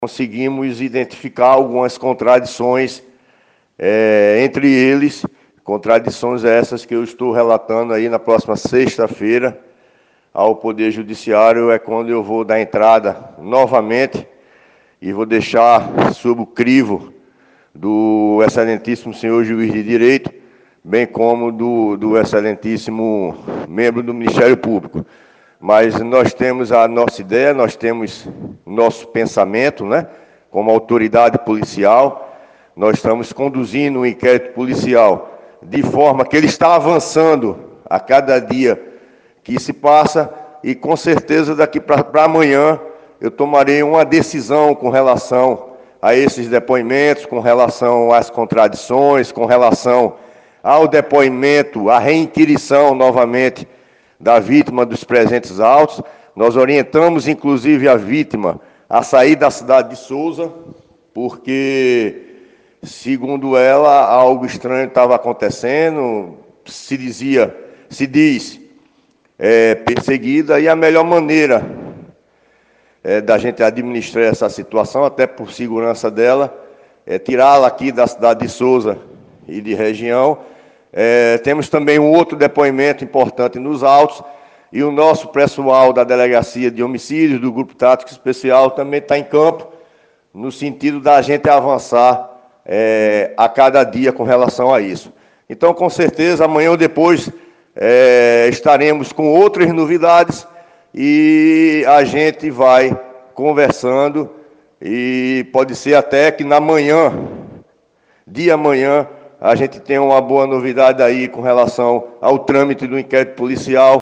conseguimos identificar algumas contradições entre eles, contradições essas que eu estou relatando aí na próxima sexta-feira ao Poder Judiciário, é quando eu vou dar entrada novamente e vou deixar sob o crivo do excelentíssimo senhor juiz de direito, bem como do excelentíssimo membro do Ministério Público. Mas nós temos a nossa ideia, nós temos o nosso pensamento, né? Como autoridade policial, nós estamos conduzindo um inquérito policial de forma que ele está avançando a cada dia que se passa, e com certeza daqui para amanhã eu tomarei uma decisão com relação a esses depoimentos, com relação às contradições, com relação ao depoimento, à reinquirição novamente da vítima dos presentes autos. Nós orientamos, inclusive, a vítima a sair da cidade de Souza, porque, segundo ela, algo estranho estava acontecendo, se diz perseguida, e a melhor maneira da gente administrar essa situação, até por segurança dela, é tirá-la aqui da cidade de Souza e de região. Temos também um outro depoimento importante nos autos, e o nosso pessoal da Delegacia de Homicídios, do Grupo Tático Especial, também está em campo, no sentido da gente avançar a cada dia com relação a isso. Então, com certeza, amanhã ou depois estaremos com outras novidades e a gente vai conversando, e pode ser até que na manhã, de amanhã, a gente tenha uma boa novidade aí com relação ao trâmite do inquérito policial.